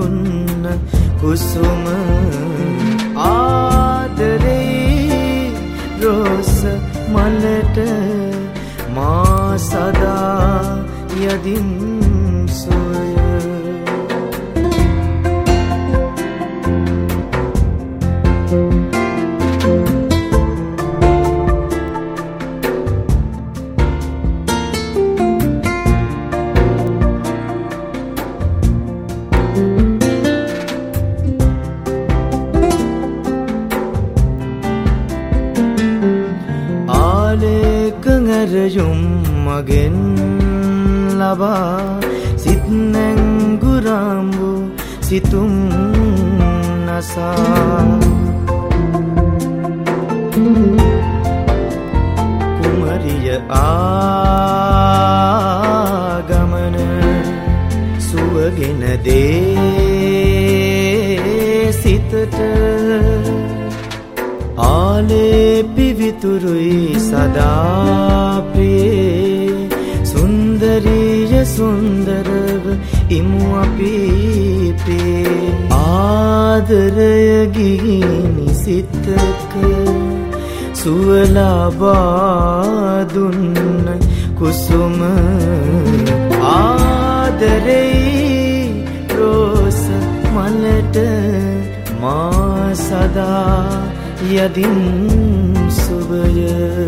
දුන්න කුසුම ආදරේ රෝස මලට මා සදා යදින් සොය ආලේකංගරයුම් මගෙන් ලබා සිත් නැංගුරාම්බු සිතුම් නසා කුමරිය ආගමන සුවගෙන දේ සිතට ආලේපි විතුරුයි සදා ප්‍රියේ සුන්දරිය සුන්දරව ඉමු අපි ප්‍රේ ආදරය ගිහිනි සිතක සුව ලබා දුන්න කුසුම ආදරේ රෝස මලට මා සදා යදින් සුවය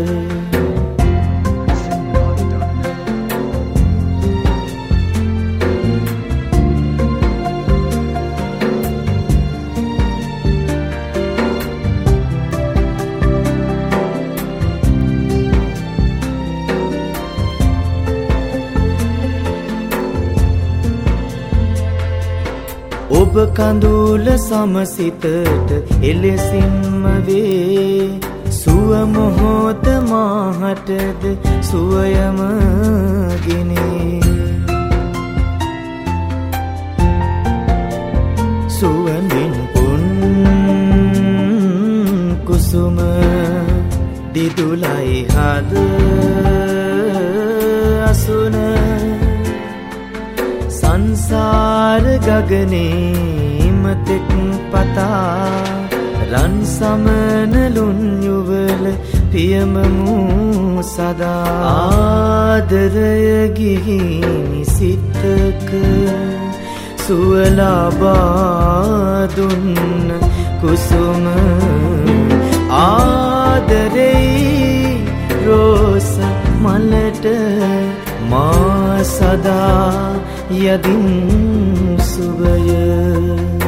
ඔබ කඳුල සමසිතට එලෙසින්ම වේ සුව මොහොත මාහටද සුවයම ගෙනේ සුවඳින් පුන් කුසුම දිදුලයි හද අසුන සංසාර ගගනේ මතෙක් පතා රන් සමනලුන් යුවල පියමමු සදා ආදරය ගිහිනි සිතක සුව ලබා දුන්න කුසුම ආදරේ රෝස මලට මා සදා යදින් සුවය